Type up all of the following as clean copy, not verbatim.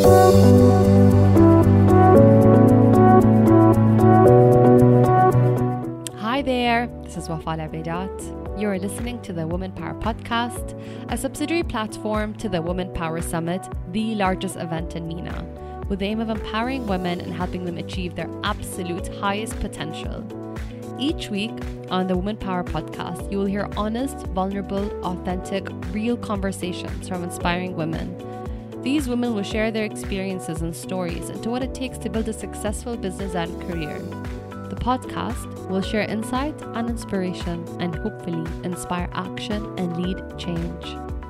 Hi there, this is Wafa Al-Abaidat. You're listening to the Women Power Podcast, a subsidiary platform to the Women Power Summit, the largest event in MENA, with the aim of empowering women and helping them achieve their absolute highest potential. Each week on the Women Power Podcast, you will hear honest, vulnerable, authentic, real conversations from inspiring women. These women will share their experiences and stories into what it takes to build a successful business and career. The podcast will share insight and inspiration and hopefully inspire action and lead change.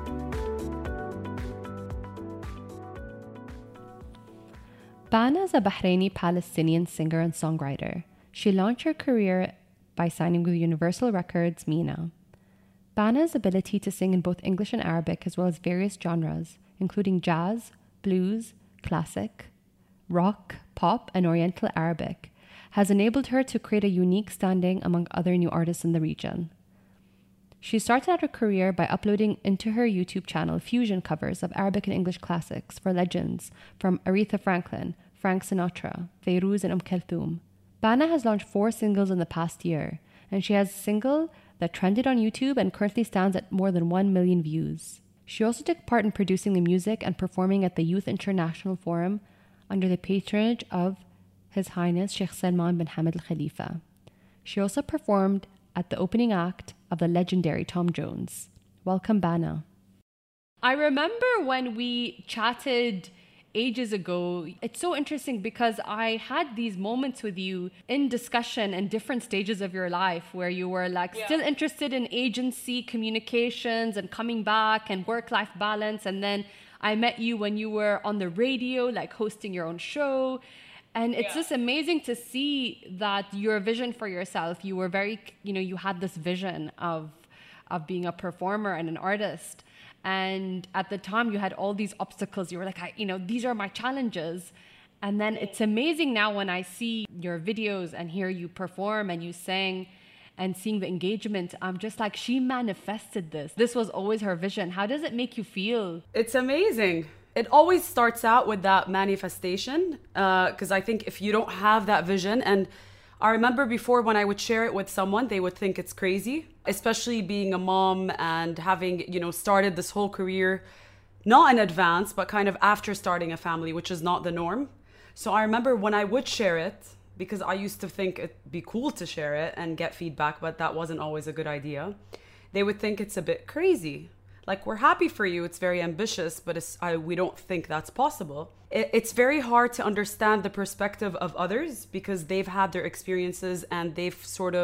Bana is a Bahraini-Palestinian singer and songwriter. She launched her career by signing with Universal Records, MENA. Bana's ability to sing in both English and Arabic as well as various genres, including jazz, blues, classic, rock, pop, and Oriental Arabic, has enabled her to create a unique standing among other new artists in the region. She started out her career by uploading into her YouTube channel fusion covers of Arabic and English classics for legends from Aretha Franklin, Frank Sinatra, Feiruz, and Kulthum. Bana has launched 4 singles in the past year, and she has a single that trended on YouTube and currently stands at more than 1 million views. She also took part in producing the music and performing at the Youth International Forum under the patronage of His Highness Sheikh Salman bin Hamad Al Khalifa. She also performed at the opening act of the legendary Tom Jones. Welcome, Bana. I remember when we chatted ages ago, it's so interesting because I had these moments with you in discussion in different stages of your life where you were still interested in agency, communications and coming back and work-life balance. And then I met you when you were on the radio, hosting your own show. And it's just amazing to see that your vision for yourself, you were very, you had this vision of being a performer and an artist. And at the time you had all these obstacles. You were like, these are my challenges. And then it's amazing now when I see your videos and hear you perform and you sing and seeing the engagement, I'm just like, she manifested this. This was always her vision. How does it make you feel? It's amazing. It always starts out with that manifestation, because I think if you don't have that vision, and I remember before when I would share it with someone, they would think it's crazy, especially being a mom and having, started this whole career, not in advance, but kind of after starting a family, which is not the norm. So I remember when I would share it, because I used to think it'd be cool to share it and get feedback, but that wasn't always a good idea. They would think it's a bit crazy. We're happy for you, it's very ambitious, but we don't think that's possible. It's very hard to understand the perspective of others because they've had their experiences and they've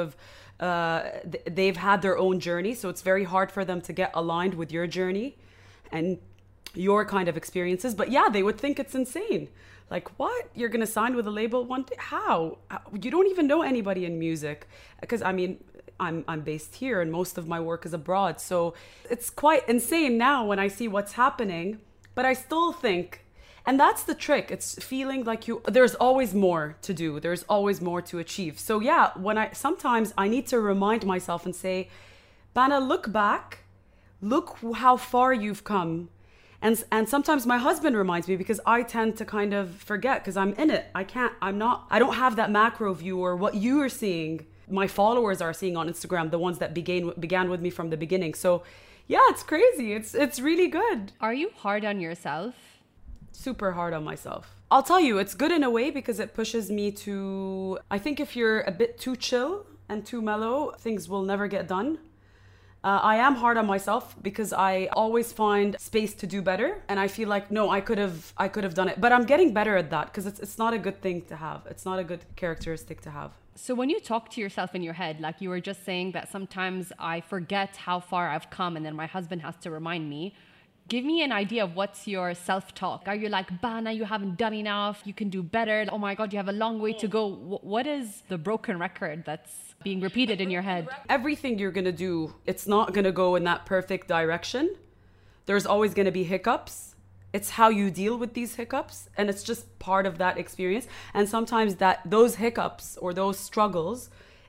they've had their own journey. So it's very hard for them to get aligned with your journey and your kind of experiences. But yeah, they would think it's insane. What? You're going to sign with a label one day? How? You don't even know anybody in music. Because, I'm based here and most of my work is abroad. So it's quite insane now when I see what's happening. But I still think, and that's the trick, it's feeling like there's always more to do. There's always more to achieve. So yeah, sometimes I need to remind myself and say, Bana, look back, look how far you've come. And sometimes my husband reminds me because I tend to kind of forget because I'm in it. I don't have that macro view or what you are seeing. My followers are seeing on Instagram, the ones that began with me from the beginning. So yeah, it's crazy. It's really good. Are you hard on yourself? Super hard on myself. I'll tell you, it's good in a way because it pushes me to, I think if you're a bit too chill and too mellow, things will never get done. I am hard on myself because I always find space to do better. And I feel like, no, I could have done it. But I'm getting better at that because it's not a good thing to have. It's not a good characteristic to have. So when you talk to yourself in your head, you were just saying that sometimes I forget how far I've come and then my husband has to remind me. Give me an idea of what's your self-talk. Are you like, Bana, you haven't done enough, you can do better, oh my God, you have a long way to go. What is the broken record that's being repeated in your head? Everything you're going to do, it's not going to go in that perfect direction. There's always going to be hiccups. It's how you deal with these hiccups, and it's just part of that experience. And sometimes those hiccups or those struggles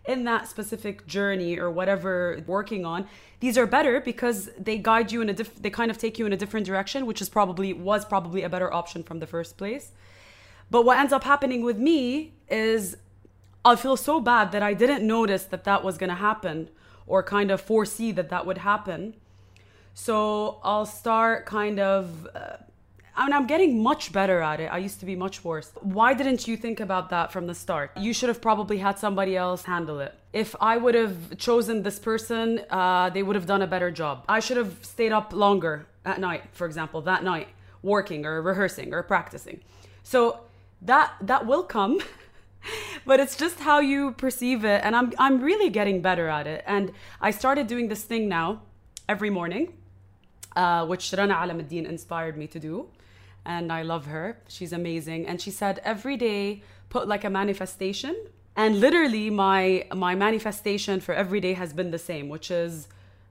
in that specific journey or whatever you're working on, these are better because they guide you in they kind of take you in a different direction, which was probably a better option from the first place. But what ends up happening with me is I feel so bad that I didn't notice that was going to happen or kind of foresee that would happen. So I'll start kind of, I'm getting much better at it. I used to be much worse. Why didn't you think about that from the start? You should have probably had somebody else handle it. If I would have chosen this person, they would have done a better job. I should have stayed up longer at night, for example, that night, working or rehearsing or practicing. So that will come, but it's just how you perceive it. And I'm really getting better at it. And I started doing this thing now every morning, which Rana Alamuddin inspired me to do. And I love her. She's amazing. And she said, every day, put like a manifestation. And literally my manifestation for every day has been the same, which is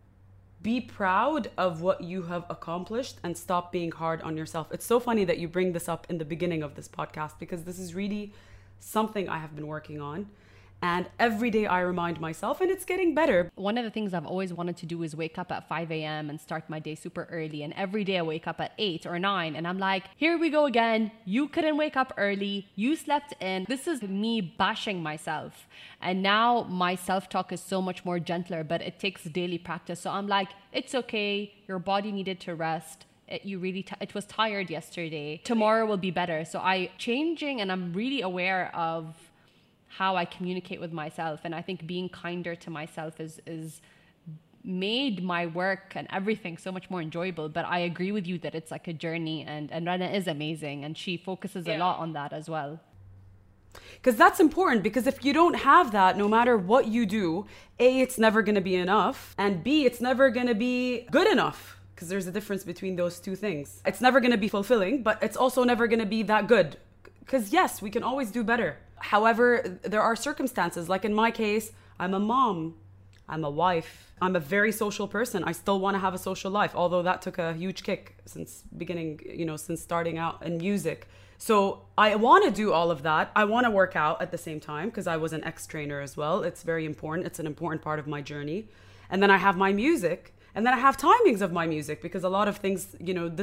be proud of what you have accomplished and stop being hard on yourself. It's so funny that you bring this up in the beginning of this podcast, because this is really something I have been working on. And every day I remind myself, and it's getting better. One of the things I've always wanted to do is wake up at 5 a.m. and start my day super early. And every day I wake up at 8 or 9 and I'm like, here we go again. You couldn't wake up early. You slept in. This is me bashing myself. And now my self-talk is so much more gentler, but it takes daily practice. So I'm like, it's okay. Your body needed to rest. It was tired yesterday. Tomorrow will be better. So changing, and I'm really aware of how I communicate with myself. And I think being kinder to myself is made my work and everything so much more enjoyable. But I agree with you that it's like a journey, and Rana is amazing. And she focuses a lot on that as well. Because that's important, because if you don't have that, no matter what you do, A, it's never going to be enough. And B, it's never going to be good enough. Because there's a difference between those two things. It's never going to be fulfilling, but it's also never going to be that good. Because yes, we can always do better. However, there are circumstances, like in my case, I'm a mom, I'm a wife, I'm a very social person. I still want to have a social life, although that took a huge kick since since starting out in music. So I want to do all of that. I want to work out at the same time because I was an ex-trainer as well. It's very important. It's an important part of my journey. And then I have my music. And then I have timings of my music, because a lot of things,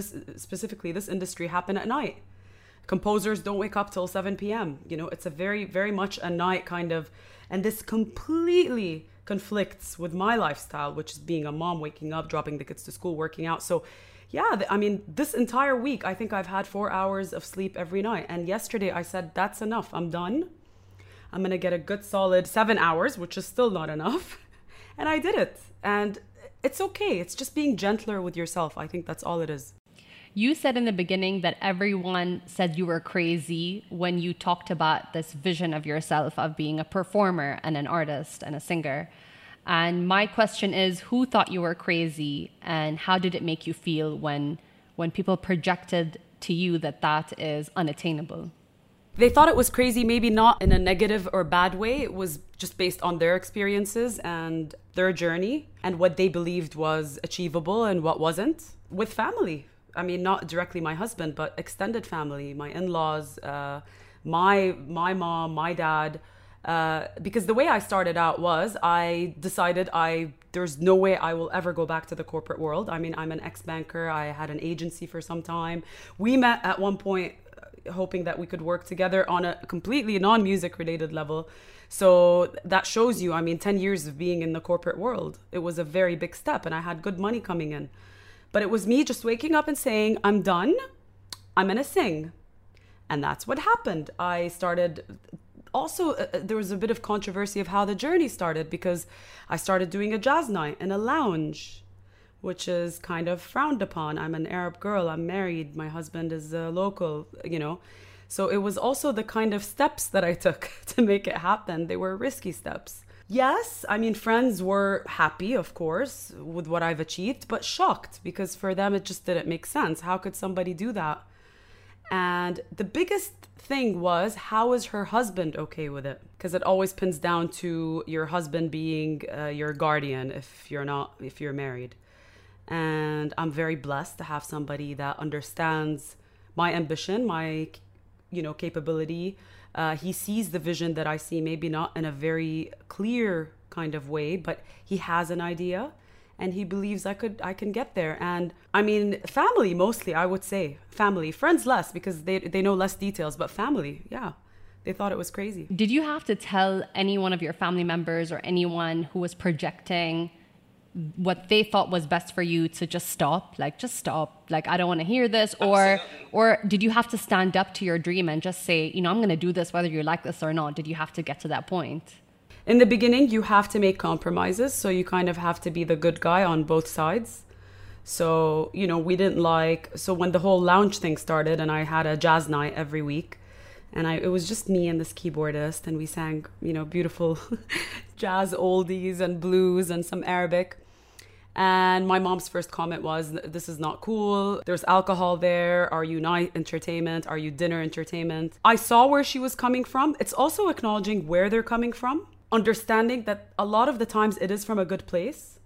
this industry happen at night. Composers don't wake up till 7 p.m. It's a very, very much a night kind of, and this completely conflicts with my lifestyle, which is being a mom, waking up, dropping the kids to school, working out. So yeah, this entire week, I think I've had 4 hours of sleep every night. And yesterday I said, that's enough. I'm done. I'm going to get a good solid 7 hours, which is still not enough. And I did it. And it's okay. It's just being gentler with yourself. I think that's all it is. You said in the beginning that everyone said you were crazy when you talked about this vision of yourself of being a performer and an artist and a singer. And my question is, who thought you were crazy, and how did it make you feel when people projected to you that is unattainable? They thought it was crazy, maybe not in a negative or bad way. It was just based on their experiences and their journey and what they believed was achievable and what wasn't. With family. Not directly my husband, but extended family, my in-laws, my mom, my dad. Because the way I started out was I decided there's no way I will ever go back to the corporate world. I'm an ex-banker. I had an agency for some time. We met at one point hoping that we could work together on a completely non-music related level. So that shows you, 10 years of being in the corporate world. It was a very big step, and I had good money coming in. But it was me just waking up and saying, I'm done. I'm going to sing. And that's what happened. I started... Also, there was a bit of controversy of how the journey started, because I started doing a jazz night in a lounge, which is kind of frowned upon. I'm an Arab girl. I'm married. My husband is a local, So it was also the kind of steps that I took to make it happen. They were risky steps. Yes, friends were happy, of course, with what I've achieved, but shocked, because for them it just didn't make sense. How could somebody do that? And the biggest thing was, how is her husband okay with it? Because it always pins down to your husband being your guardian if you're married. And I'm very blessed to have somebody that understands my ambition, my capability, He sees the vision that I see, maybe not in a very clear kind of way, but he has an idea and he believes I can get there. And I mean, family mostly, I would say. Family. Friends less, because they know less details, but family, yeah. They thought it was crazy. Did you have to tell any one of your family members or anyone who was projecting what they thought was best for you to just stop? Like, just stop. Like, I don't want to hear this. Or did you have to stand up to your dream and just say, you know, I'm going to do this whether you like this or not? Did you have to get to that point? In the beginning, you have to make compromises. So you kind of have to be the good guy on both sides. So, you know, we didn't like... So when the whole lounge thing started and I had a jazz night every week, and it was just me and this keyboardist, and we sang, you know, beautiful jazz oldies and blues and some Arabic. And my mom's first comment was, this is not cool. There's alcohol there. Are you night entertainment? Are you dinner entertainment? I saw where she was coming from. It's also acknowledging where they're coming from, understanding that a lot of the times it is from a good place.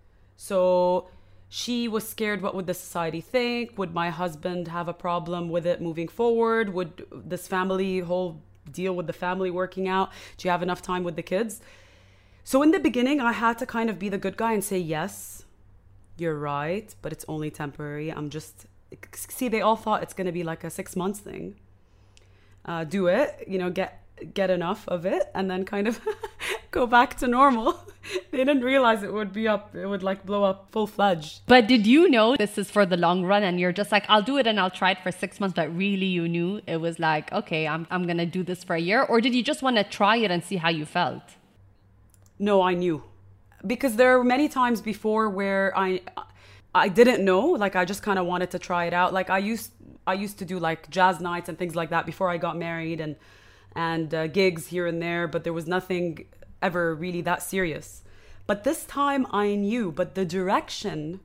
So she was scared, what would the society think? Would my husband have a problem with it moving forward? Would this family whole deal with the family working out? Do you have enough time with the kids? So in the beginning, I had to kind of be the good guy and say, yes, you're right, but it's only temporary. See, they all thought it's going to be like a 6 months thing. Do it, you know, get enough of it and then kind of go back to normal. They didn't realize it would like blow up full-fledged. But did you know this is for the long run and you're just like, I'll do it and I'll try it for 6 months, but really you knew it was like, okay, I'm going to do this for a year? Or did you just want to try it and see how you felt? No, I knew. Because there were many times before where I didn't know, like I just kind of wanted to try it out. Like I used to do like jazz nights and things like that before I got married and gigs here and there, but there was nothing ever really that serious. But this time I knew, but the direction,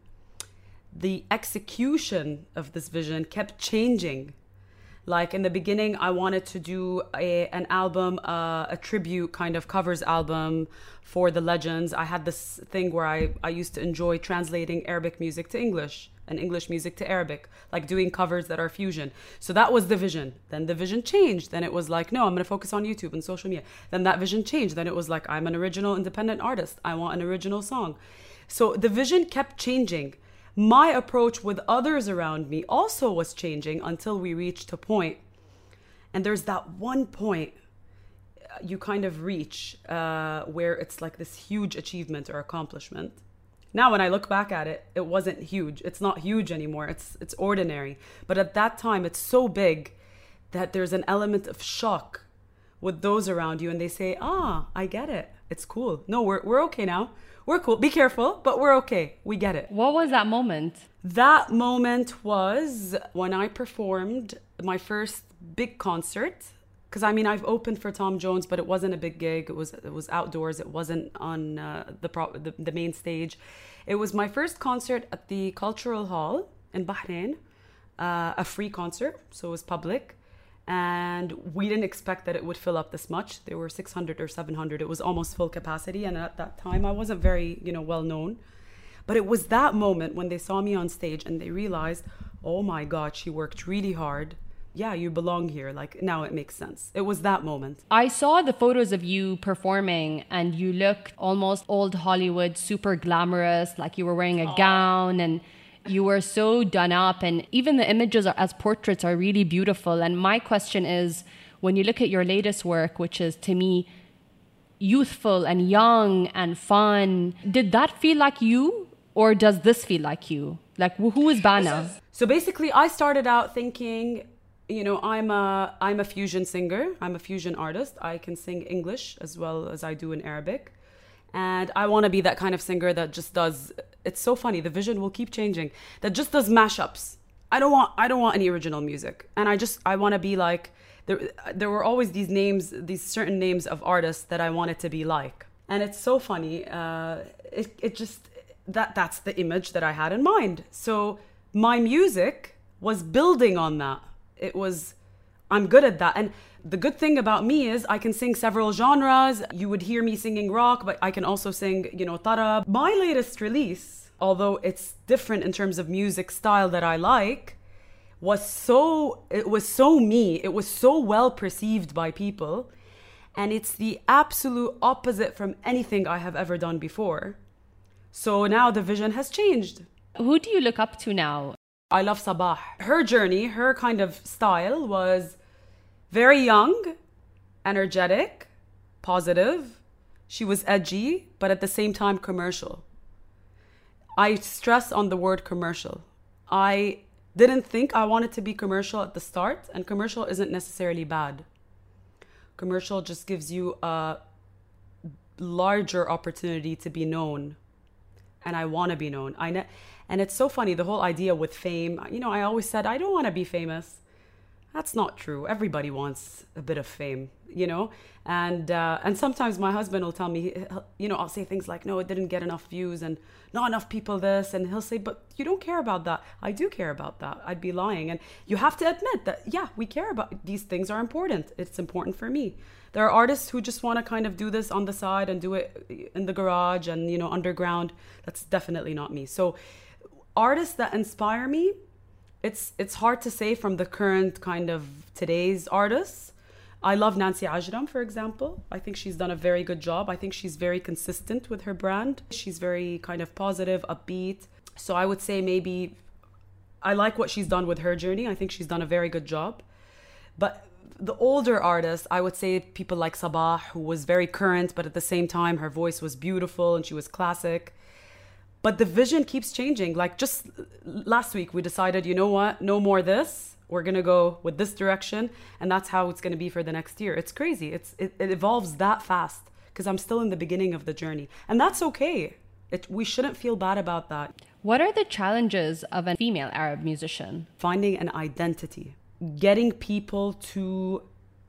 the execution of this vision kept changing. Like in the beginning, I wanted to do an album, a tribute kind of covers album for the legends. I had this thing where I used to enjoy translating Arabic music to English and English music to Arabic, like doing covers that are fusion. So that was the vision. Then the vision changed. Then it was like, no, I'm going to focus on YouTube and social media. Then that vision changed. Then it was like, I'm an original independent artist. I want an original song. So the vision kept changing. My approach with others around me also was changing until we reached a point. And there's that one point you kind of reach where it's like this huge achievement or accomplishment. Now, when I look back at it, it wasn't huge. It's not huge anymore. It's ordinary. But at that time, it's so big that there's an element of shock with those around you. And they say, I get it. It's cool. No, we're okay now. We're cool. Be careful, but we're okay. We get it. What was that moment? That moment was when I performed my first big concert. Because I mean, I've opened for Tom Jones, but it wasn't a big gig. It was outdoors. It wasn't on the main stage. It was my first concert at the Cultural Hall in Bahrain, a free concert, so it was public. And we didn't expect that it would fill up this much. There were 600 or 700. It was almost full capacity. And at that time, I wasn't very, well known. But it was that moment when they saw me on stage and they realized, oh my God, she worked really hard. Yeah, you belong here. Like, now it makes sense. It was that moment. I saw the photos of you performing and you looked almost old Hollywood, super glamorous, like you were wearing a gown and you were so done up, and even the images as portraits are really beautiful. And my question is, when you look at your latest work, which is to me youthful and young and fun, did that feel like you, or does this feel like you? Like, who is Bana? So basically, I started out thinking, I'm a fusion singer. I'm a fusion artist. I can sing English as well as I do in Arabic. And I want to be that kind of singer that just does, it's so funny, the vision will keep changing, that just does mashups. I don't want any original music. And I want to be like, there were always these names, these certain names of artists that I wanted to be like. And it's so funny. That's the image that I had in mind. So my music was building on that. I'm good at that. And the good thing about me is I can sing several genres. You would hear me singing rock, but I can also sing, tarab. My latest release, although it's different in terms of music style that I like, it was so me. It was so well perceived by people. And it's the absolute opposite from anything I have ever done before. So now the vision has changed. Who do you look up to now? I love Sabah. Her journey, her kind of style was very young, energetic, positive. She was edgy, but at the same time commercial. I stress on the word commercial. I didn't think I wanted to be commercial at the start, and commercial isn't necessarily bad. Commercial just gives you a larger opportunity to be known. And I want to be known. And it's so funny, the whole idea with fame. You know, I always said, I don't want to be famous. That's not true. Everybody wants a bit of fame, you know? And sometimes my husband will tell me, you know, I'll say things like, no, it didn't get enough views and not enough people this. And he'll say, but you don't care about that. I do care about that. I'd be lying. And you have to admit that, yeah, we care about these things are important. It's important for me. There are artists who just want to kind of do this on the side and do it in the garage and, you know, underground. That's definitely not me. So artists that inspire me, it's hard to say from the current kind of today's artists. I love Nancy Ajram, for example. I think she's done a very good job. I think she's very consistent with her brand. She's very kind of positive, upbeat. So I would say maybe I like what she's done with her journey. I think she's done a very good job. But the older artists, I would say people like Sabah, who was very current, but at the same time, her voice was beautiful and she was classic. But the vision keeps changing. Like just last week, we decided, you know what? No more this. We're going to go with this direction. And that's how it's going to be for the next year. It's crazy. It evolves that fast because I'm still in the beginning of the journey. And that's okay. We shouldn't feel bad about that. What are the challenges of a female Arab musician? Finding an identity. Getting people to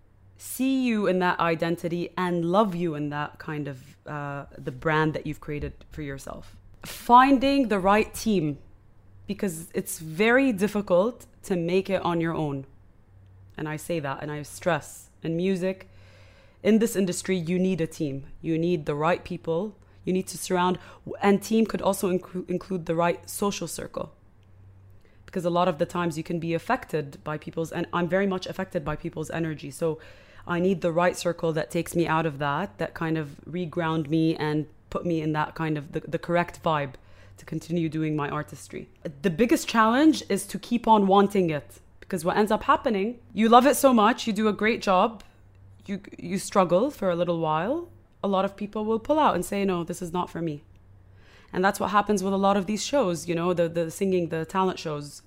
see you in that identity and love you in that kind of the brand that you've created for yourself. Finding the right team, because it's very difficult to make it on your own. And I say that and I stress in music, in this industry, you need a team. You need the right people. You need to surround, and team could also include the right social circle. Because a lot of the times you can be affected by and I'm very much affected by people's energy. So I need the right circle that takes me out of that kind of reground me and put me in that kind of the correct vibe to continue doing my artistry. The biggest challenge is to keep on wanting it, because what ends up happening, you love it so much, you do a great job, you struggle for a little while, a lot of people will pull out and say, no, this is not for me. And that's what happens with a lot of these shows, you know, the singing, the talent shows.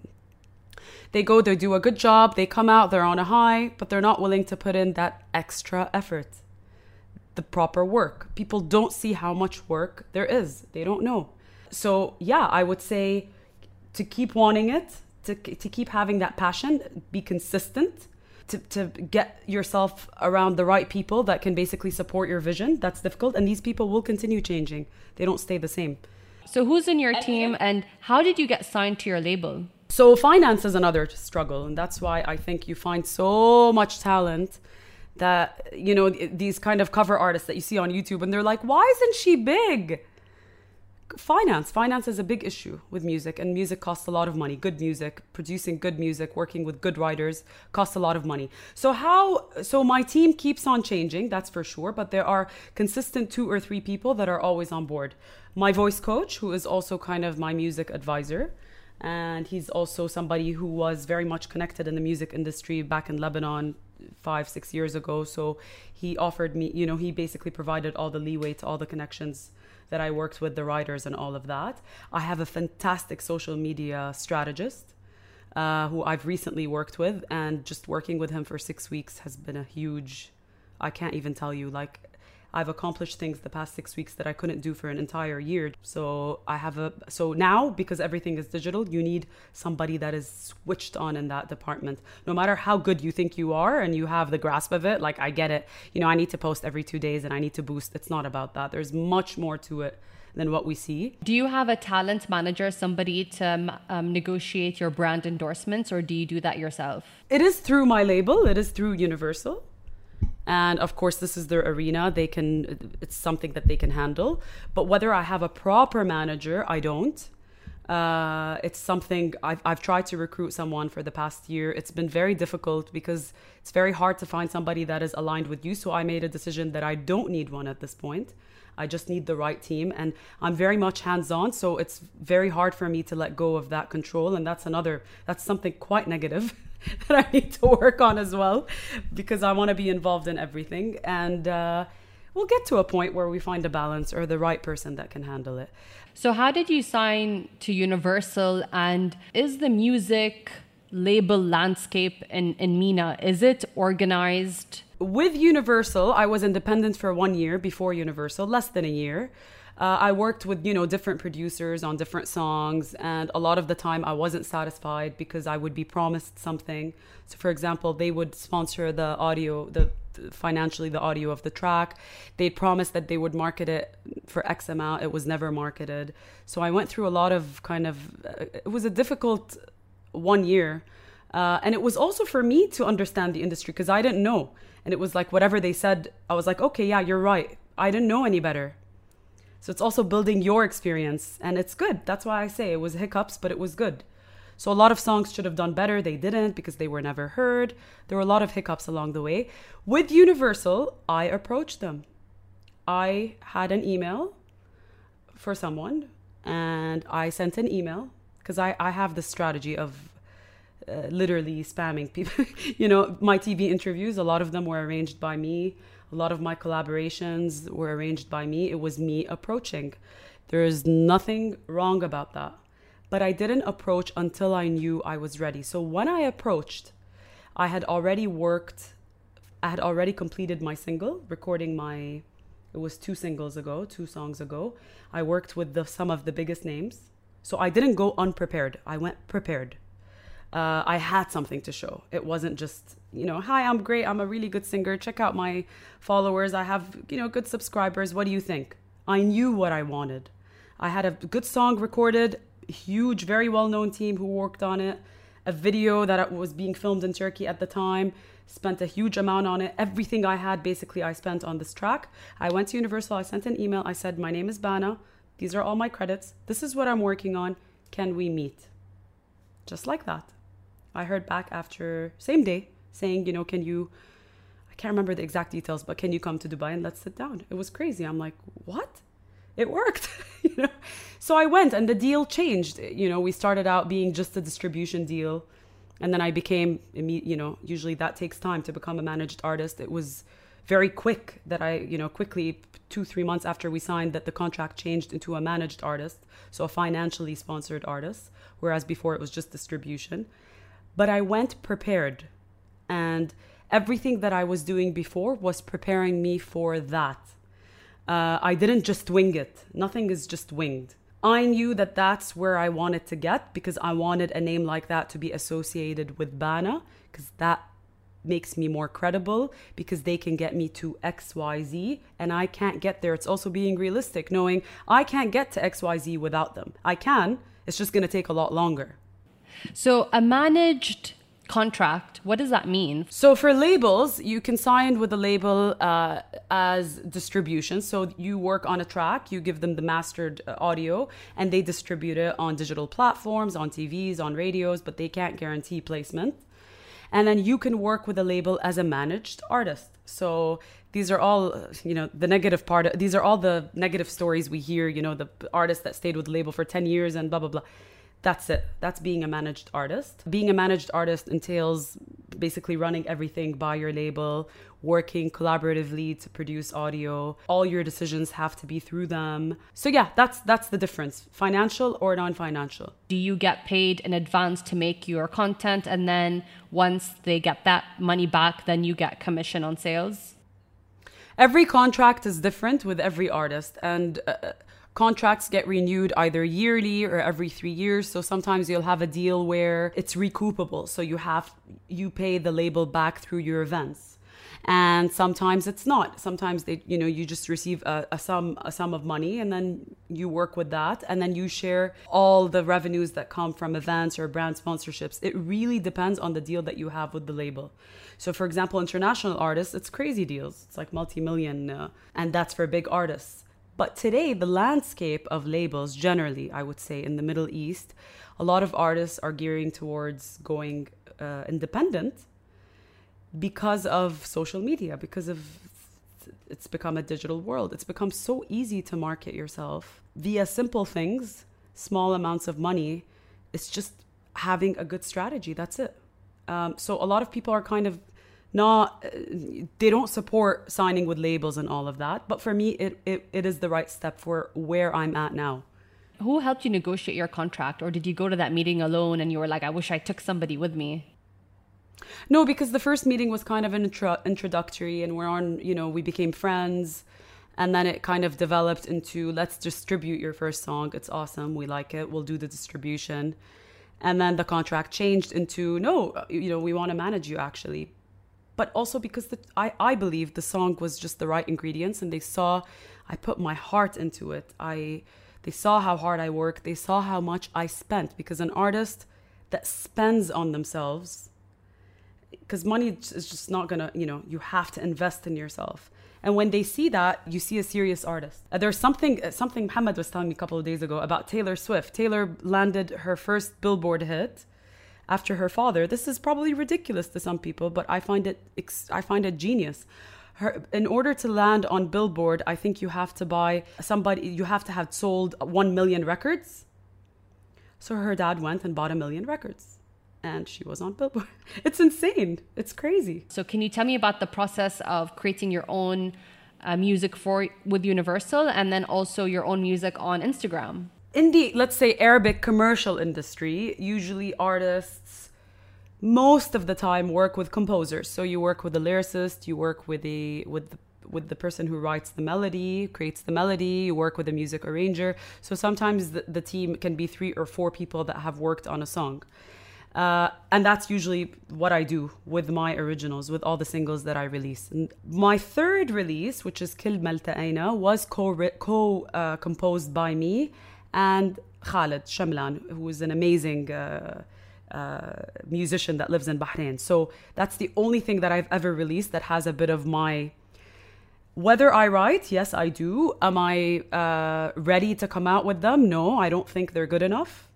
They go, they do a good job, they come out, they're on a high, but they're not willing to put in that extra effort, the proper work. People don't see how much work there is. They don't know. So yeah, I would say to keep wanting it, to keep having that passion, be consistent, to get yourself around the right people that can basically support your vision. That's difficult. And these people will continue changing. They don't stay the same. So who's in your team and how did you get signed to your label? So finance is another struggle. And that's why I think you find so much talent that, you know, these kind of cover artists that you see on YouTube and they're like, why isn't she big? Finance is a big issue with music, and music costs a lot of money. Good music, producing good music, working with good writers costs a lot of money. So my team keeps on changing, that's for sure, but there are consistent 2 or 3 people that are always on board. My voice coach, who is also kind of my music advisor, and he's also somebody who was very much connected in the music industry back in Lebanon 5-6 years ago. So he offered me, you know, he basically provided all the leeway to all the connections that I worked with the writers and all of that. I have a fantastic social media strategist who I've recently worked with, and just working with him for 6 weeks has been a huge, I can't even tell you, like I've accomplished things the past 6 weeks that I couldn't do for an entire year. So now, because everything is digital, you need somebody that is switched on in that department. No matter how good you think you are and you have the grasp of it, like I get it, you know, I need to post every 2 days and I need to boost. It's not about that. There's much more to it than what we see. Do you have a talent manager, somebody to negotiate your brand endorsements, or do you do that yourself? It is through my label. It is through Universal. And of course, this is their arena. It's something that they can handle. But whether I have a proper manager, I don't. It's something I've tried to recruit someone for the past year. It's been very difficult because it's very hard to find somebody that is aligned with you. So I made a decision that I don't need one at this point. I just need the right team, and I'm very much hands-on. So it's very hard for me to let go of that control. And that's something quite negative that I need to work on as well, because I want to be involved in everything. And we'll get to a point where we find a balance or the right person that can handle it. So how did you sign to Universal, and is the music label landscape in MENA, is it organized? With Universal, I was independent for 1 year before Universal, less than a year. I worked with, different producers on different songs, and a lot of the time I wasn't satisfied because I would be promised something. So for example, they would sponsor the audio, financially the audio of the track. They'd promised that they would market it for X amount. It was never marketed. So I went through a lot of it was a difficult 1 year. And it was also for me to understand the industry because I didn't know. And it was like whatever they said, I was like, okay, yeah, you're right. I didn't know any better. So it's also building your experience, and it's good. That's why I say it was hiccups, but it was good. So a lot of songs should have done better. They didn't because they were never heard. There were a lot of hiccups along the way. With Universal, I approached them. I had an email for someone, and I sent an email because I have this strategy of literally spamming people. My TV interviews, a lot of them were arranged by me. A lot of my collaborations were arranged by me. It was me approaching. There is nothing wrong about that. But I didn't approach until I knew I was ready. So when I approached, I had already completed my single, it was 2 songs ago. I worked with some of the biggest names. So I didn't go unprepared. I went prepared. I had something to show. It wasn't just, hi, I'm great. I'm a really good singer. Check out my followers. I have, good subscribers. What do you think? I knew what I wanted. I had a good song recorded, huge, very well-known team who worked on it, a video that was being filmed in Turkey at the time, spent a huge amount on it. Everything I had, basically, I spent on this track. I went to Universal. I sent an email. I said, my name is Bana. These are all my credits. This is what I'm working on. Can we meet? Just like that. I heard back after same day saying, I can't remember the exact details, but can you come to Dubai and let's sit down? It was crazy. I'm like, what? It worked. So I went, and the deal changed. We started out being just a distribution deal, and then I became, usually that takes time to become a managed artist. It was very quick that I, quickly 2-3 months after we signed, that the contract changed into a managed artist, so a financially sponsored artist, whereas before it was just distribution. But I went prepared, and everything that I was doing before was preparing me for that. I didn't just wing it. Nothing is just winged. I knew that that's where I wanted to get, because I wanted a name like that to be associated with Bana, because that makes me more credible, because they can get me to XYZ and I can't get there. It's also being realistic, knowing I can't get to XYZ without them. I can, it's just going to take a lot longer. So a managed contract, what does that mean? So for labels, you can sign with a label as distribution. So you work on a track, you give them the mastered audio, and they distribute it on digital platforms, on TVs, on radios, but they can't guarantee placement. And then you can work with a label as a managed artist. So these are all, the negative part. These are all the negative stories we hear, the artist that stayed with the label for 10 years and blah, blah, blah. That's it. That's being a managed artist. Being a managed artist entails basically running everything by your label, working collaboratively to produce audio. All your decisions have to be through them. So yeah, that's the difference. Financial or non-financial. Do you get paid in advance to make your content, and then once they get that money back, then you get commission on sales? Every contract is different with every artist, and contracts get renewed either yearly or every 3 years. So sometimes you'll have a deal where it's recoupable. So you pay the label back through your events. And sometimes it's not. Sometimes you just receive a sum of money, and then you work with that, and then you share all the revenues that come from events or brand sponsorships. It really depends on the deal that you have with the label. So for example, international artists, it's crazy deals. It's like multi-million, and that's for big artists. But today, the landscape of labels, generally, I would say, in the Middle East, a lot of artists are gearing towards going independent because of social media, because of it's become a digital world. It's become so easy to market yourself via simple things, small amounts of money. It's just having a good strategy. That's it. So a lot of people are kind of they don't support signing with labels and all of that. But for me, it is the right step for where I'm at now. Who helped you negotiate your contract? Or did you go to that meeting alone and you were like, I wish I took somebody with me? No, because the first meeting was kind of an introductory, and we became friends. And then it kind of developed into, let's distribute your first song. It's awesome. We like it. We'll do the distribution. And then the contract changed into, no, we want to manage you actually. But also because I believe the song was just the right ingredients, and they saw I put my heart into it. They saw how hard I work. They saw how much I spent, because an artist that spends on themselves, because money is just not gonna, you have to invest in yourself. And when they see that, you see a serious artist. There's something Muhammad was telling me a couple of days ago about Taylor Swift. Taylor landed her first Billboard hit after her father. This is probably ridiculous to some people, but I find it genius. In order to land on Billboard, I think you have to have sold 1 million records. So her dad went and bought 1 million records, and she was on Billboard. It's insane. It's crazy. So can you tell me about the process of creating your own music with Universal, and then also your own music on Instagram? In the, let's say, Arabic commercial industry, usually artists most of the time work with composers. So you work with a lyricist, you work with the person who writes the melody, creates the melody, you work with a music arranger. So sometimes the team can be 3 or 4 people that have worked on a song. And that's usually what I do with my originals, with all the singles that I release. And my third release, which is Kil Malta'ayna, was composed by me and Khaled Shamlan, who is an amazing musician that lives in Bahrain. So that's the only thing that I've ever released that has a bit of my... Whether I write, yes, I do. Am I ready to come out with them? No, I don't think they're good enough.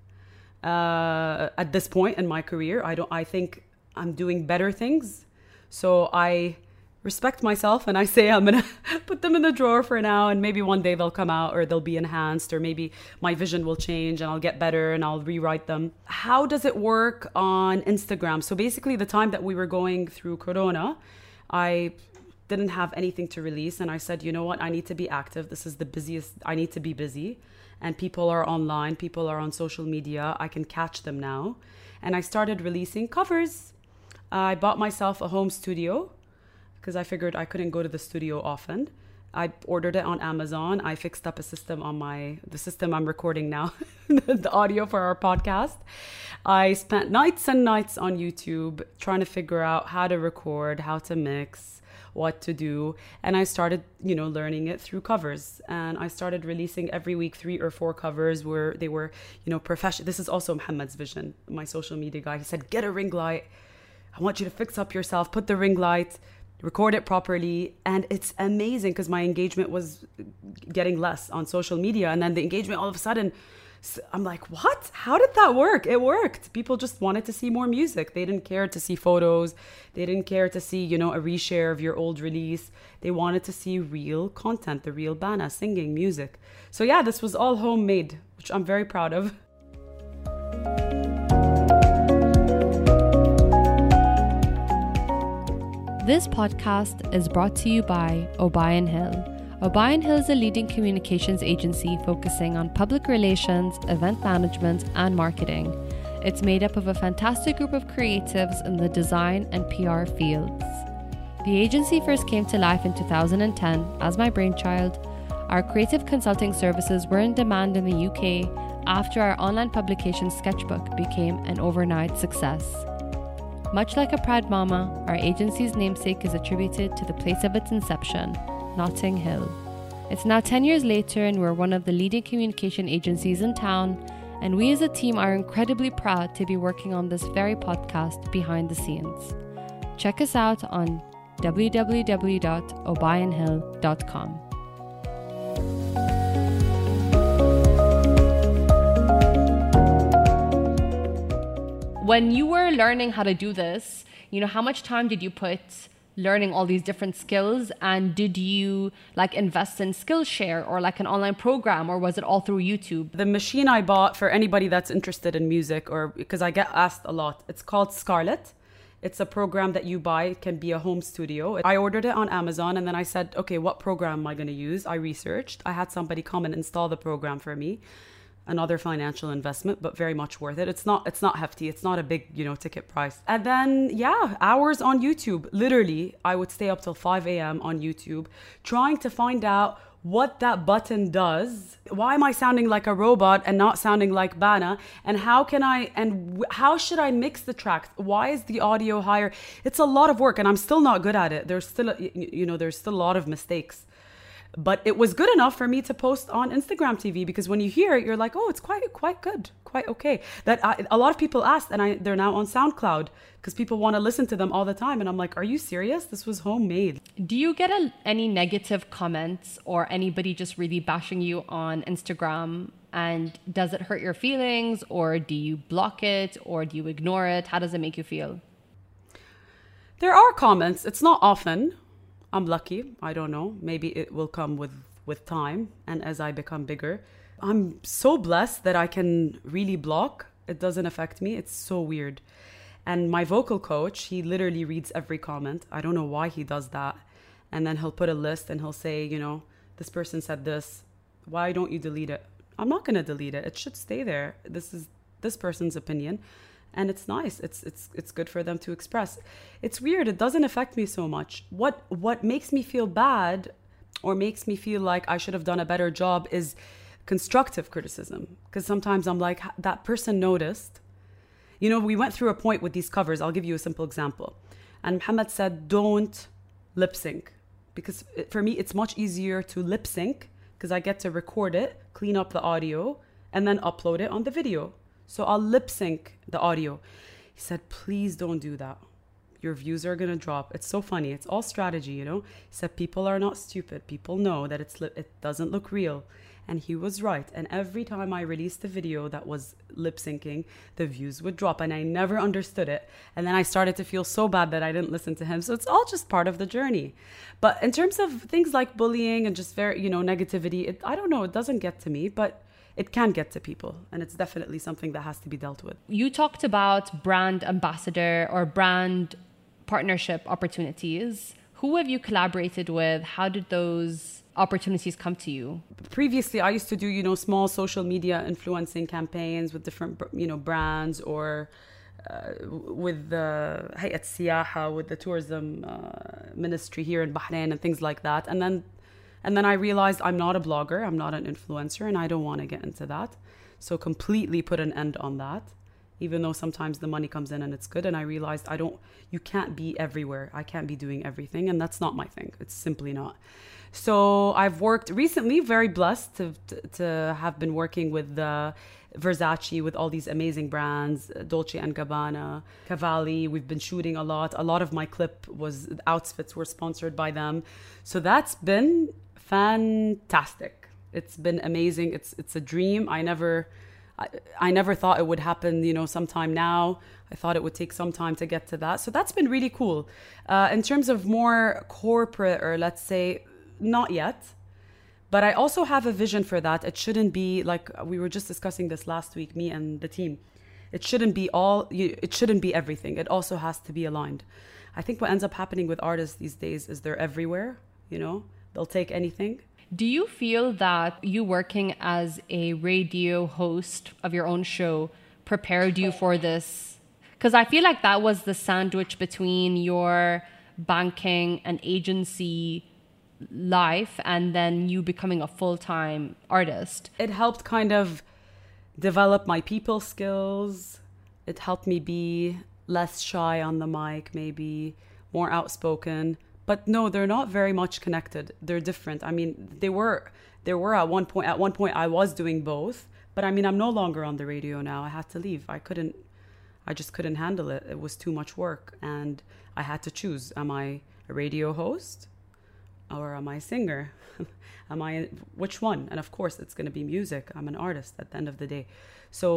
At this point in my career, I think I'm doing better things. So I respect myself, and I say I'm gonna put them in the drawer for now, and maybe one day they'll come out, or they'll be enhanced, or maybe my vision will change and I'll get better and I'll rewrite them. How does it work on Instagram? So basically, the time that we were going through Corona, I didn't have anything to release, and I said, you know what, I need to be active. This is the busiest. I need to be busy, and people are online, people are on social media. I can catch them now. And I started releasing covers. I bought myself a home studio because I figured I couldn't go to the studio often. I ordered it on Amazon. I fixed up a system on the system I'm recording now, the audio for our podcast. I spent nights and nights on YouTube trying to figure out how to record, how to mix, what to do. And I started, learning it through covers. And I started releasing every week 3 or 4 covers where they were, professional. This is also Muhammad's vision, my social media guy. He said, get a ring light. I want you to fix up yourself, put the ring light, record it properly. And it's amazing because my engagement was getting less on social media. And then the engagement all of a sudden, I'm like, what? How did that work? It worked. People just wanted to see more music. They didn't care to see photos. They didn't care to see, a reshare of your old release. They wanted to see real content, the real Bana singing music. So yeah, this was all homemade, which I'm very proud of. This podcast is brought to you by O'Brien Hill. O'Brien Hill is a leading communications agency focusing on public relations, event management, and marketing. It's made up of a fantastic group of creatives in the design and PR fields. The agency first came to life in 2010 as my brainchild. Our creative consulting services were in demand in the UK after our online publication Sketchbook became an overnight success. Much like a proud mama, our agency's namesake is attributed to the place of its inception, Notting Hill. It's now 10 years later, and we're one of the leading communication agencies in town, and we as a team are incredibly proud to be working on this very podcast behind the scenes. Check us out on www.obayandhill.com. When you were learning how to do this, how much time did you put learning all these different skills? And did you like invest in Skillshare or like an online program, or was it all through YouTube? The machine I bought, for anybody that's interested in music, or because I get asked a lot, it's called Scarlett. It's a program that you buy. It can be a home studio. I ordered it on Amazon, and then I said, okay, what program am I going to use? I researched. I had somebody come and install the program for me. Another financial investment, but very much worth it. It's not hefty. It's not a big, ticket price. And then, hours on YouTube. Literally, I would stay up till 5 a.m. on YouTube trying to find out what that button does. Why am I sounding like a robot and not sounding like Bana? And how should I mix the tracks? Why is the audio higher? It's a lot of work, and I'm still not good at it. There's still, there's still a lot of mistakes. But it was good enough for me to post on Instagram TV, because when you hear it, you're like, oh, it's quite good, quite okay. A lot of people asked, and they're now on SoundCloud because people want to listen to them all the time. And I'm like, are you serious? This was homemade. Do you get any negative comments or anybody just really bashing you on Instagram? And does it hurt your feelings, or do you block it, or do you ignore it? How does it make you feel? There are comments. It's not often. I'm lucky. I don't know. Maybe it will come with time and as I become bigger. I'm so blessed that I can really block. It doesn't affect me. It's so weird. And my vocal coach, he literally reads every comment. I don't know why he does that. And then he'll put a list and he'll say, this person said this. Why don't you delete it? I'm not going to delete it. It should stay there. This is this person's opinion. And it's nice. It's good for them to express. It's weird. It doesn't affect me so much. What makes me feel bad, or makes me feel like I should have done a better job, is constructive criticism. Because sometimes I'm like, that person noticed. We went through a point with these covers. I'll give you a simple example. And Muhammad said, don't lip sync. Because for me, it's much easier to lip sync because I get to record it, clean up the audio, and then upload it on the video. So I'll lip sync the audio. He said, please don't do that. Your views are going to drop. It's so funny. It's all strategy, He said, people are not stupid. People know that it doesn't look real. And he was right. And every time I released a video that was lip syncing, the views would drop. And I never understood it. And then I started to feel so bad that I didn't listen to him. So it's all just part of the journey. But in terms of things like bullying and just very, negativity, I don't know. It doesn't get to me. But it can get to people, and it's definitely something that has to be dealt with. You talked about brand ambassador or brand partnership opportunities. Who have you collaborated with? How did those opportunities come to you? Previously, I used to do, small social media influencing campaigns with different, brands, or with the Hayat Siyaha, with the tourism ministry here in Bahrain and things like that. And then I realized I'm not a blogger, I'm not an influencer, and I don't want to get into that. So completely put an end on that, even though sometimes the money comes in and it's good. And I realized you can't be everywhere. I can't be doing everything. And that's not my thing. It's simply not. So I've worked recently, very blessed to have been working with Versace, with all these amazing brands, Dolce & Gabbana, Cavalli. We've been shooting a lot. A lot of my outfits were sponsored by them. So that's been fantastic. It's been amazing. It's a dream. I never thought it would happen, sometime now. I thought it would take some time to get to that. So that's been really cool. In terms of more corporate, or let's say, not yet. But I also have a vision for that. It shouldn't be like, we were just discussing this last week, me and the team. It shouldn't be everything. It also has to be aligned. I think what ends up happening with artists these days is they're everywhere, they'll take anything. Do you feel that you working as a radio host of your own show prepared you for this? Because I feel like that was the sandwich between your banking and agency life and then you becoming a full-time artist. It helped kind of develop my people skills. It helped me be less shy on the mic, maybe more outspoken. But no, they're not very much connected. They're different. I mean, they were at one point. At one point, I was doing both. But I mean, I'm no longer on the radio now. I had to leave. I just couldn't handle it. It was too much work. And I had to choose. Am I a radio host or am I a singer? Which one? And of course, it's going to be music. I'm an artist at the end of the day. So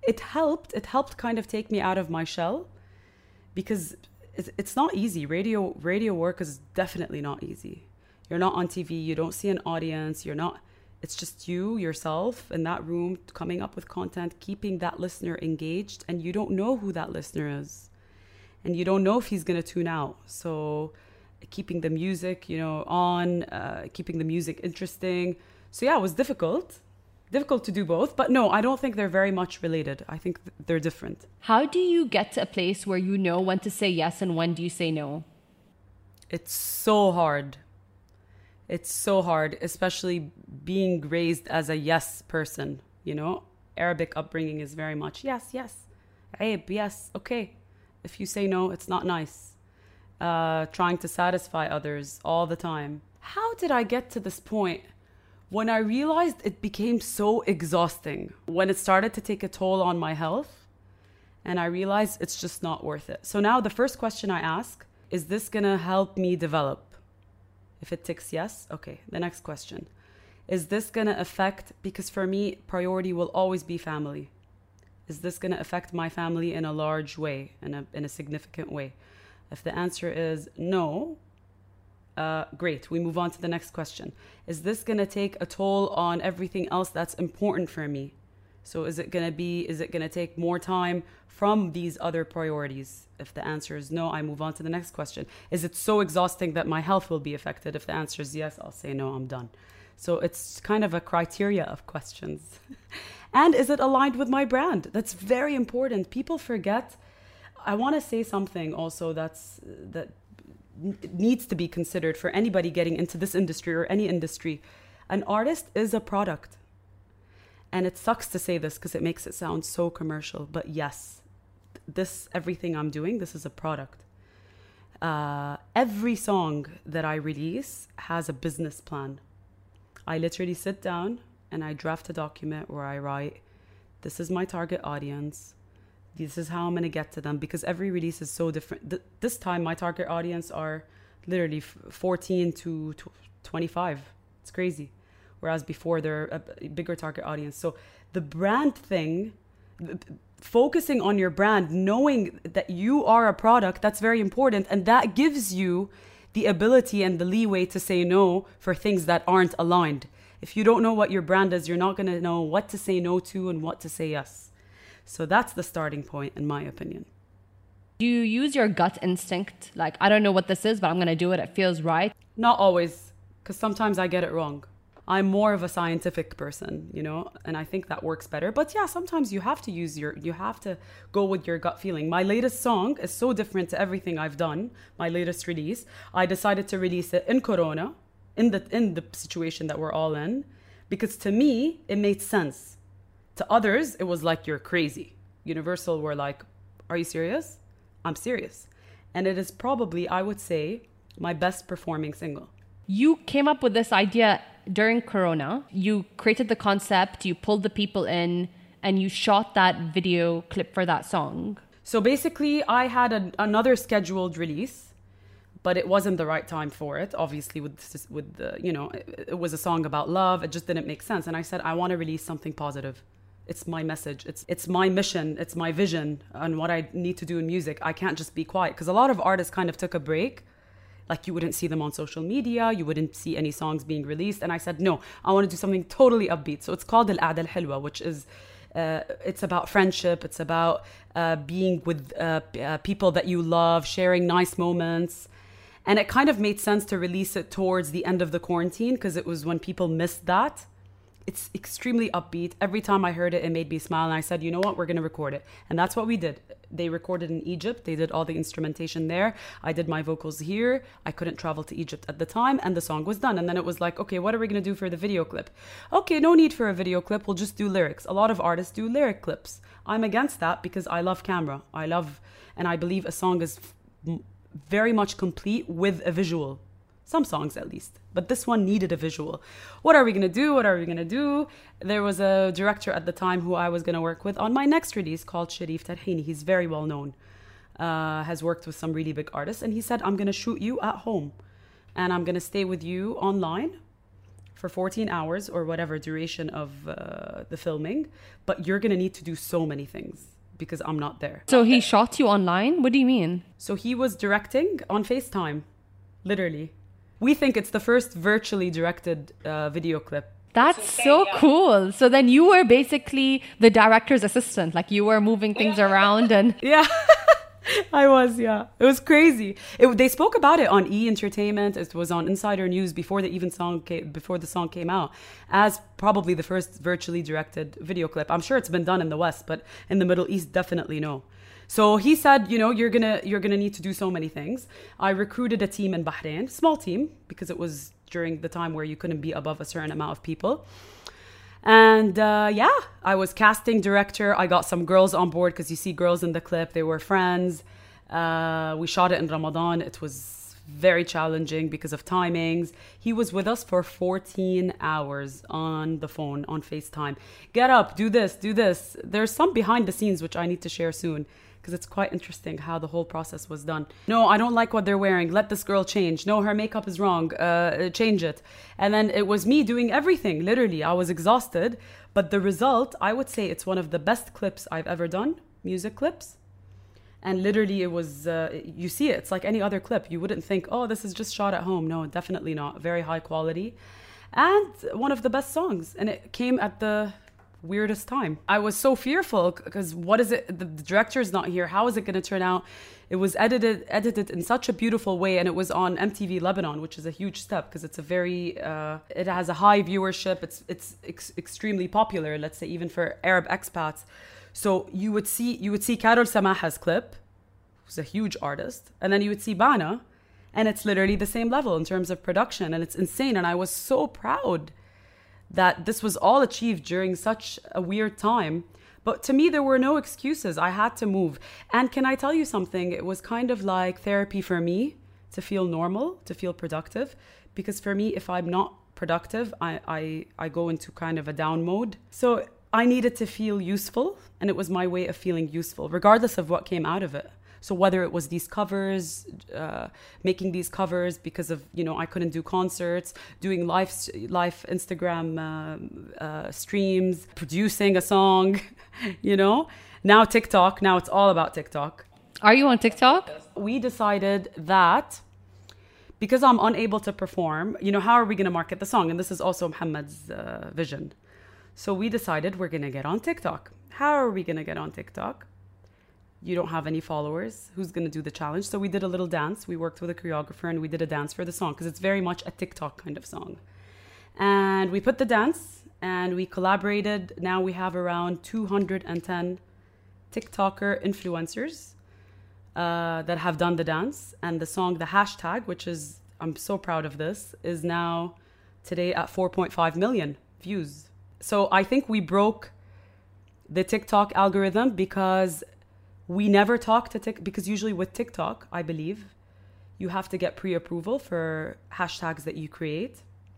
it helped kind of take me out of my shell, because it's not easy. Radio work is definitely not easy. You're not on TV, you don't see an audience, it's just yourself in that room, coming up with content, keeping that listener engaged, and you don't know who that listener is. And you don't know if he's going to tune out. So keeping the music, on, keeping the music interesting. So yeah, it was difficult to do both. But no, I don't think they're very much related. I think they're different. How do you get to a place where you know when to say yes and when do you say no? It's so hard. It's so hard, especially being raised as a yes person, Arabic upbringing is very much yes, aib, yes, okay. If you say no, it's not nice. Trying to satisfy others all the time. How did I get to this point? When I realized it became so exhausting, when it started to take a toll on my health, and I realized it's just not worth it. So now the first question I ask, is this gonna help me develop? If it ticks yes, okay. The next question, is this gonna affect, because for me, priority will always be family. Is this gonna affect my family in a large way, in a significant way? If the answer is no, great, we move on to the next question. Is this gonna take a toll on everything else that's important for me? So is it gonna take more time from these other priorities? If the answer is no, I move on to the next question. Is it so exhausting that my health will be affected? If the answer is yes, I'll say no, I'm done. So it's kind of a criteria of questions. And is it aligned with my brand? That's very important. People forget. I want to say something also that needs to be considered for anybody getting into this industry or any industry. An artist is a product. And it sucks to say this because it makes it sound so commercial. But yes, everything I'm doing, this is a product. Every song that I release has a business plan. I literally sit down and I draft a document where I write, this is my target audience. This is how I'm going to get to them, because every release is so different. This time, my target audience are literally 14 to 25. It's crazy. Whereas before, they're a bigger target audience. So the brand thing, focusing on your brand, knowing that you are a product, that's very important. And that gives you the ability and the leeway to say no for things that aren't aligned. If you don't know what your brand is, you're not going to know what to say no to and what to say yes. So that's the starting point, in my opinion. Do you use your gut instinct? Like, I don't know what this is, but I'm going to do it. It feels right. Not always, because sometimes I get it wrong. I'm more of a scientific person, and I think that works better. But yeah, sometimes you have to go with your gut feeling. My latest song is so different to everything I've done. My latest release, I decided to release it in Corona, in the situation that we're all in, because to me, it made sense. To others, it was like, you're crazy. Universal were like, are you serious? I'm serious. And it is probably, I would say, my best performing single. You came up with this idea during Corona. You created the concept, you pulled the people in, and you shot that video clip for that song. So basically, I had another scheduled release, but it wasn't the right time for it. Obviously, it was a song about love. It just didn't make sense. And I said, I want to release something positive. It's my message. It's my mission. It's my vision on what I need to do in music. I can't just be quiet, because a lot of artists kind of took a break. Like, you wouldn't see them on social media. You wouldn't see any songs being released. And I said, no, I want to do something totally upbeat. So it's called Al-Qa'da Al-Hilwa, which is, it's about friendship. It's about being with people that you love, sharing nice moments. And it kind of made sense to release it towards the end of the quarantine, because it was when people missed that. It's extremely upbeat. Every time I heard it, it made me smile. And I said, you know what? We're going to record it. And that's what we did. They recorded in Egypt. They did all the instrumentation there. I did my vocals here. I couldn't travel to Egypt at the time. And the song was done. And then it was like, okay, what are we going to do for the video clip? Okay, no need for a video clip. We'll just do lyrics. A lot of artists do lyric clips. I'm against that because I love camera. And I believe a song is very much complete with a visual. Some songs at least. But this one needed a visual. What are we going to do? There was a director at the time who I was going to work with on my next release called Sharif Tarhini. He's very well known. Has worked with some really big artists. And he said, I'm going to shoot you at home. And I'm going to stay with you online. for 14 hours or whatever duration of the filming, but you're going to need to do so many things because I'm not there. So he shot you online? What do you mean? So he was directing on FaceTime, literally. We think it's the first virtually directed video clip. That's so cool. So then you were basically the director's assistant. Like you were moving things around and... Yeah. I was, yeah. It was crazy. They spoke about it on E! Entertainment. It was on Insider News before before the song came out, as probably the first virtually directed video clip. I'm sure it's been done in the West, but in the Middle East, definitely no. So he said, you know, you're gonna need to do so many things. I recruited a team in Bahrain, small team, because it was during the time where you couldn't be above a certain amount of people. And yeah, I was casting director. I got some girls on board because you see girls in the clip. They were friends. We shot it in Ramadan. It was very challenging because of timings. He was with us for 14 hours on the phone, on FaceTime. Get up, do this, do this. There's some behind the scenes, which I need to share soon, because it's quite interesting how the whole process was done. No, I don't like what they're wearing. Let this girl change. No, her makeup is wrong. Change it. And then it was me doing everything. Literally, I was exhausted. But the result, I would say it's one of the best clips I've ever done, music clips. And literally it was, you see it, it's like any other clip. You wouldn't think, oh, this is just shot at home. No, definitely not. Very high quality. And one of the best songs. And it came at the weirdest time. I was so fearful because what is it? The director is not here. How is it going to turn out? It was edited in such a beautiful way, and it was on MTV Lebanon, which is a huge step because it's a very it has a high viewership. It's extremely popular, let's say, even for Arab expats. So you would see Carol Samaha's clip, who's a huge artist, and then you would see Bana, and it's literally the same level in terms of production, and it's insane. And I was so proud that this was all achieved during such a weird time. But to me, there were no excuses. I had to move. And can I tell you something? It was kind of like therapy for me to feel normal, to feel productive. Because for me, if I'm not productive, I go into kind of a down mode. So I needed to feel useful. And it was my way of feeling useful, regardless of what came out of it. So whether it was these covers, making these covers because of, you know, I couldn't do concerts, doing live Instagram streams, producing a song, you know. Now TikTok, now it's all about TikTok. Are you on TikTok? We decided that because I'm unable to perform, you know, how are we going to market the song? And this is also Mohammed's vision. So we decided we're going to get on TikTok. How are we going to get on TikTok? You don't have any followers. Who's going to do the challenge? So we did a little dance. We worked with a choreographer and we did a dance for the song because it's very much a TikTok kind of song. And we put the dance and we collaborated. Now we have around 210 TikToker influencers that have done the dance. And the song, the hashtag, which is, I'm so proud of this, is now today at 4.5 million views. So I think we broke the TikTok algorithm because we never talk to TikTok, because usually with TikTok, I believe, you have to get pre-approval for hashtags that you create.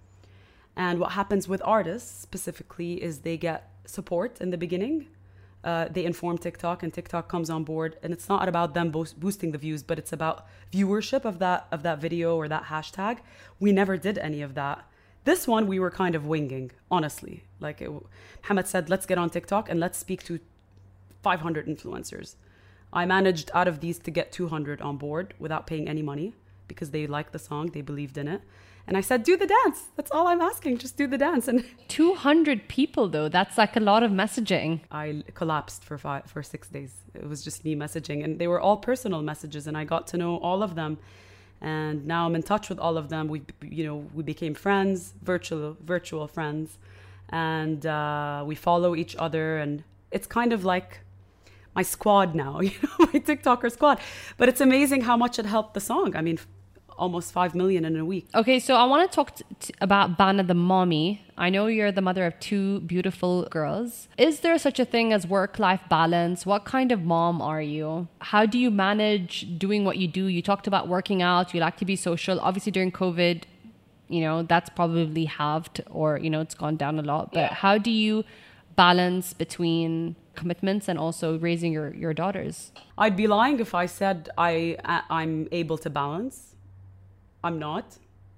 And what happens with artists specifically is they get support in the beginning. They inform TikTok and TikTok comes on board. And it's not about them boosting the views, but it's about viewership of that video or that hashtag. We never did any of that. This one, we were kind of winging, honestly. Mohammed said, let's get on TikTok and let's speak to 500 influencers. I managed out of these to get 200 on board without paying any money because they liked the song, they believed in it. And I said, do the dance. That's all I'm asking. Just do the dance. And 200 people, though. That's like a lot of messaging. I collapsed for 6 days. It was just me messaging. And they were all personal messages. And I got to know all of them. And now I'm in touch with all of them. We became friends, virtual friends. And we follow each other. And it's kind of like my squad now, my TikToker squad. But it's amazing how much it helped the song. I mean, almost 5 million in a week. Okay, so I want to talk about Bana the mommy. I know you're the mother of 2 beautiful girls. Is there such a thing as work-life balance? What kind of mom are you? How do you manage doing what you do? You talked about working out. You like to be social. Obviously, during COVID, that's probably halved or, it's gone down a lot. But how do you balance between commitments and also raising your daughters? I'd be lying if I said I'm able to balance. I'm not.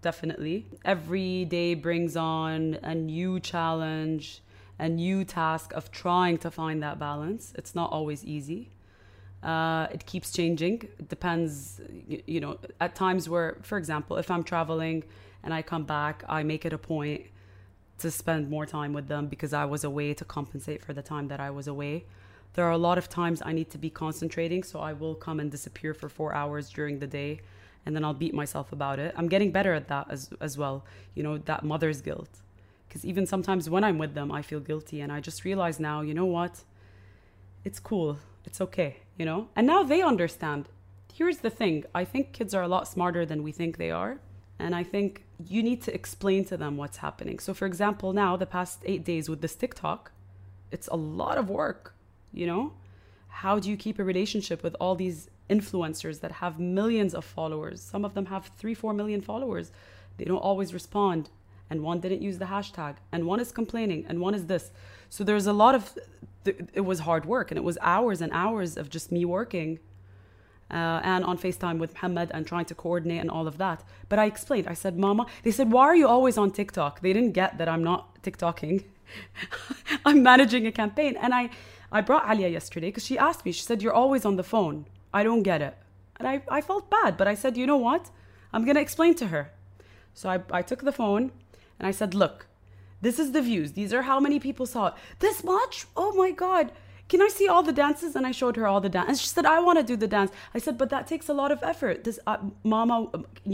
definitely. Every day brings on a new challenge, a new task of trying to find that balance. It's not always easy. It keeps changing. It depends, at times where, for example, if I'm traveling and I come back, I make it a point to spend more time with them because I was away, to compensate for the time that I was away. There are a lot of times I need to be concentrating, so I will come and disappear for 4 hours during the day, and then I'll beat myself about it. I'm getting better at that as well, that mother's guilt. Because even sometimes when I'm with them, I feel guilty, and I just realize now, you know what? It's cool. It's okay, And now they understand. Here's the thing. I think kids are a lot smarter than we think they are. And I think you need to explain to them what's happening. So for example, now the past 8 days with this TikTok, it's a lot of work, How do you keep a relationship with all these influencers that have millions of followers? Some of them have 3-4 million followers. They don't always respond. And one didn't use the hashtag. And one is complaining. And one is this. So there's a lot of... It was hard work. And it was hours and hours of just me working. And on FaceTime with Mohammed and trying to coordinate and all of that. But I explained. I said, Mama... They said, why are you always on TikTok? They didn't get that I'm not TikToking. I'm managing a campaign. And I brought Alia yesterday because she asked me. She said, you're always on the phone. I don't get it. And I felt bad. But I said, you know what? I'm going to explain to her. So I took the phone and I said, look, this is the views. These are how many people saw it. This much? Oh my God. Can I see all the dances? And I showed her all the dance. And she said, I want to do the dance. I said, but that takes a lot of effort. This Mama,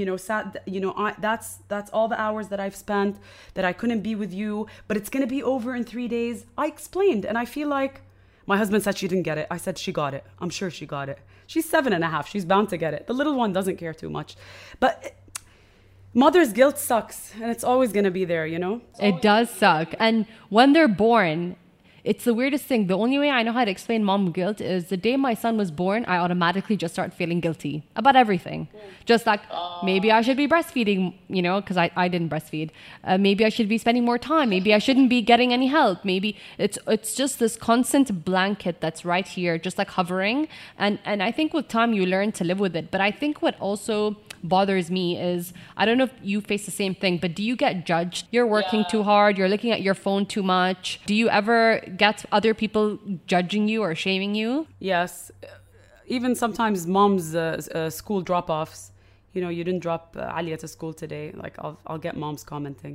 that's all the hours that I've spent that I couldn't be with you, but it's going to be over in 3 days. I explained. And I feel like my husband said she didn't get it. I said, she got it. I'm sure she got it. She's 7.5. She's bound to get it. The little one doesn't care too much, but mother's guilt sucks, and it's always going to be there, It does suck. And when they're born, it's the weirdest thing. The only way I know how to explain mom guilt is the day my son was born, I automatically just start feeling guilty about everything. Just like, maybe I should be breastfeeding, because I didn't breastfeed. Maybe I should be spending more time. Maybe I shouldn't be getting any help. Maybe it's just this constant blanket that's right here, just like hovering. And I think with time you learn to live with it. But I think what also bothers me is, I don't know if you face the same thing, but do you get judged? You're working too hard, you're looking at your phone too much. Do you ever get other people judging you or shaming you? Yes. Even sometimes mom's school drop-offs. You didn't drop Alia to school today. Like, I'll get moms commenting.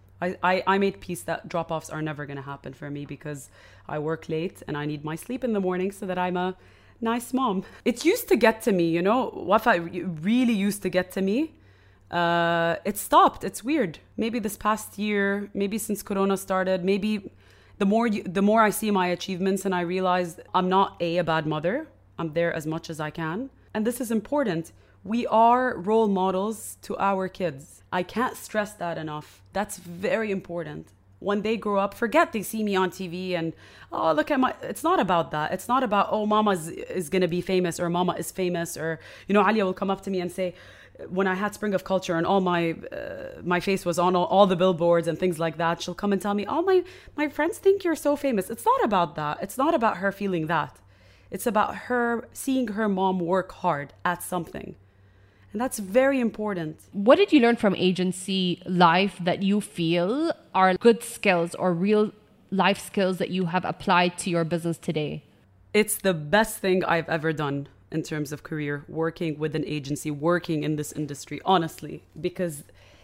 I made peace that drop-offs are never going to happen for me because I work late and I need my sleep in the morning so that I'm a nice mom. It used to get to me, Wafa really used to get to me. It stopped. It's weird. Maybe this past year, maybe since Corona started, maybe the more I see my achievements and I realize I'm not a bad mother. I'm there as much as I can. And this is important. We are role models to our kids. I can't stress that enough. That's very important. When they grow up, forget they see me on TV and, oh, look at it's not about that. It's not about, oh, mama is going to be famous or mama is famous or, Alia will come up to me and say, when I had Spring of Culture and all my face was on all the billboards and things like that, she'll come and tell me, oh, my friends think you're so famous. It's not about that. It's not about her feeling that. It's about her seeing her mom work hard at something. And that's very important. What did you learn from agency life that you feel are good skills or real life skills that you have applied to your business today? It's the best thing I've ever done in terms of career, working with an agency, working in this industry, honestly. Because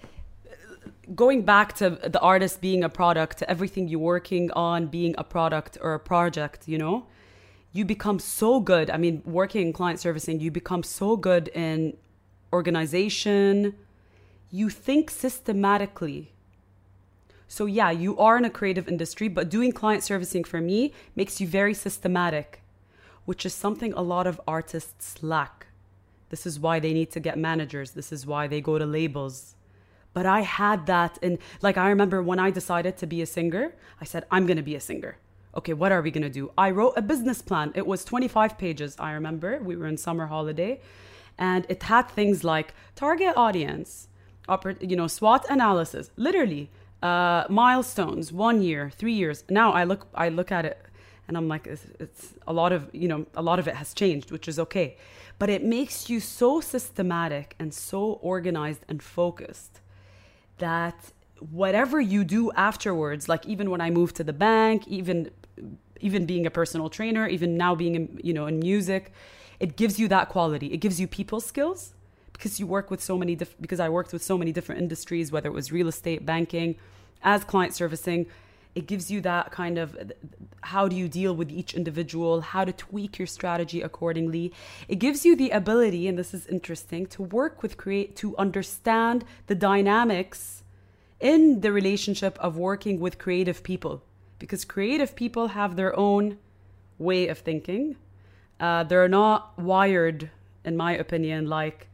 going back to the artist being a product, to everything you're working on being a product or a project, you become so good. I mean, working in client servicing, you become so good in organization. You think systematically. So yeah, you are in a creative industry, but doing client servicing for me makes you very systematic, which is something a lot of artists lack. This is why they need to get managers. This is why they go to labels. But I had that I remember when I decided to be a singer, I said, I'm going to be a singer. Okay, what are we going to do? I wrote a business plan. It was 25 pages. I remember we were in summer holiday. And it had things like target audience, SWOT analysis, literally milestones, 1 year, 3 years. Now I look at it and I'm like, it's a lot of it has changed, which is okay. But it makes you so systematic and so organized and focused that whatever you do afterwards, like even when I moved to the bank, even being a personal trainer, even now being in music, it gives you that quality. It gives you people skills because you work with because I worked with so many different industries, whether it was real estate, banking, as client servicing. It gives you that kind of, how do you deal with each individual, how to tweak your strategy accordingly. It gives you the ability, and this is interesting, to work with to understand the dynamics in the relationship of working with creative people, because creative people have their own way of thinking. They're not wired, in my opinion, like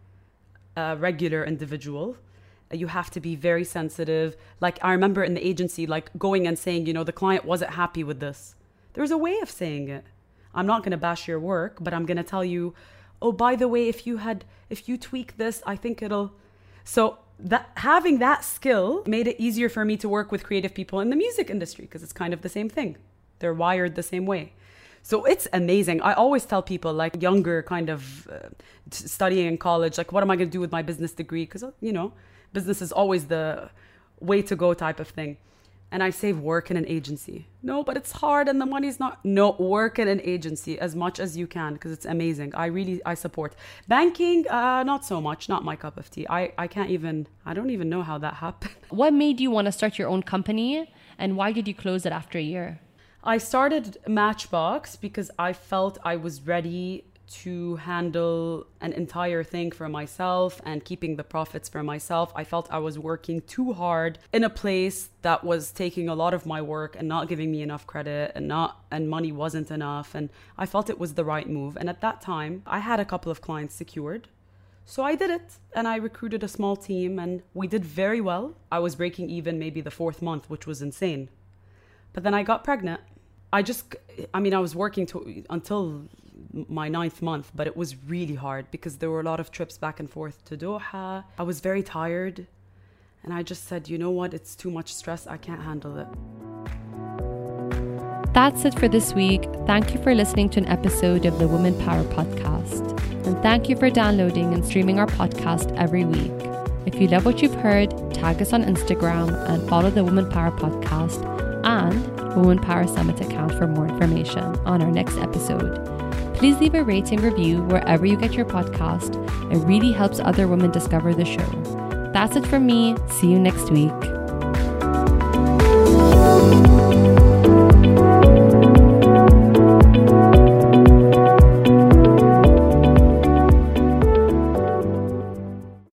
a regular individual. You have to be very sensitive. Like I remember in the agency, like going and saying, the client wasn't happy with this. There's a way of saying it. I'm not going to bash your work, but I'm going to tell you, oh, by the way, if you tweak this, I think it'll. So that having that skill made it easier for me to work with creative people in the music industry, because it's kind of the same thing. They're wired the same way. So it's amazing. I always tell people, like younger kind of studying in college, like what am I going to do with my business degree? Because, business is always the way to go type of thing. And I say work in an agency. No, but it's hard and the money's not. No, work in an agency as much as you can, because it's amazing. I support. Banking, not so much, not my cup of tea. I don't even know how that happened. What made you want to start your own company, and why did you close it after a year? I started Matchbox because I felt I was ready to handle an entire thing for myself and keeping the profits for myself. I felt I was working too hard in a place that was taking a lot of my work and not giving me enough credit, and money wasn't enough. And I felt it was the right move. And at that time, I had a couple of clients secured. So I did it, and I recruited a small team, and we did very well. I was breaking even maybe the 4th month, which was insane. But then I got pregnant. I was working until my 9th month, but it was really hard because there were a lot of trips back and forth to Doha. I was very tired, and I just said, you know what, it's too much stress. I can't handle it. That's it for this week. Thank you for listening to an episode of the Woman Power Podcast. And thank you for downloading and streaming our podcast every week. If you love what you've heard, tag us on Instagram and follow the Woman Power Podcast and Woman Power Summit account for more information on our next episode. Please leave a rating review wherever you get your podcast. It really helps other women discover the show. That's it from me. See you next week.